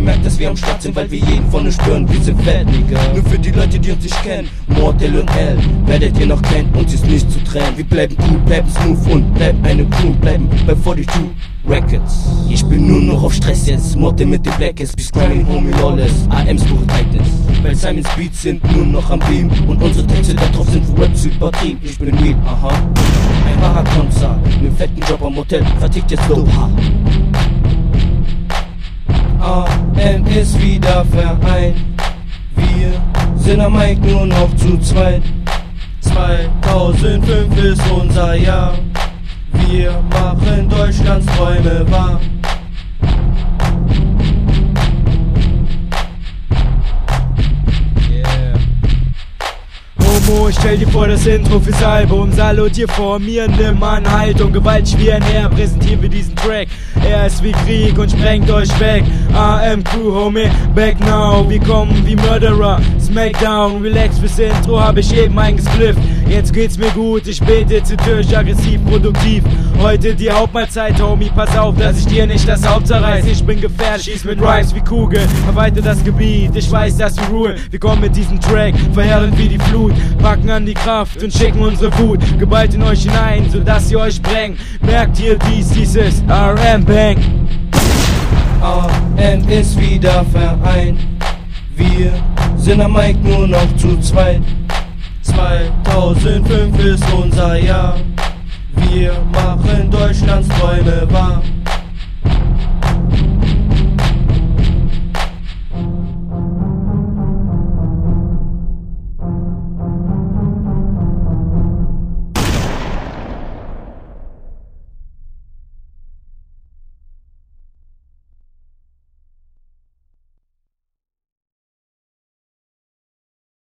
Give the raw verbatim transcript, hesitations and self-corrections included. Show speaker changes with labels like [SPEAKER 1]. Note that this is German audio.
[SPEAKER 1] gemerkt, dass wir am Start sind, weil wir jeden von uns spüren, wir sind fett, Nigga. Nur für die Leute, die uns nicht kennen, Mortel und L, werdet ihr noch kennen, uns ist nicht zu trennen. Wir bleiben cool, bleiben smooth und bleiben eine Crew, bleiben bei forty-two Records. Ich bin nur noch auf Stress jetzt, Mortel mit den Blackest, bis Crying Homie Lawless, A Ms pure Tightness. Weil Simons Beats sind nur noch am Beam und unsere Texte da drauf sind für Rap zu übertrieben. Ich bin real, aha. Ein wahrer Konzert, mit fetten Job am Hotel, vertickt jetzt Dope. A M ist wieder vereint, wir sind am Mic nur noch zu zweit. zweitausendfünf ist unser Jahr, wir machen Deutschlands Träume wahr.
[SPEAKER 2] Homo, ich stell dir vor das Intro fürs Album. Salutier vor mir, nimm an Haltung. Gewalt wie ein Herr, präsentieren wir diesen Track. Er ist wie Krieg und sprengt euch weg. A M Crew, homie, back now. Wir kommen wie Murderer, Smackdown. Relax fürs Intro, hab ich eben eingesplifft. Jetzt geht's mir gut, ich bete zitterisch, aggressiv, produktiv. Heute die Hauptmahlzeit, Homie, pass auf, dass ich dir nicht das Haupt zerreiß. Ich bin gefährlich, schieß mit Rhymes wie Kugeln. Erweiter das Gebiet, ich weiß, dass wir ruhen. Wir kommen mit diesem Track, verheerend wie die Flut. Packen an die Kraft und schicken unsere Wut geballt in euch hinein, sodass sie euch sprengt. Merkt ihr dies, dies ist R M Bang.
[SPEAKER 1] A M ist wieder vereint, wir sind am Mic nur noch zu zweit. zweitausendfünf ist unser Jahr, wir machen Deutschlands Träume wahr.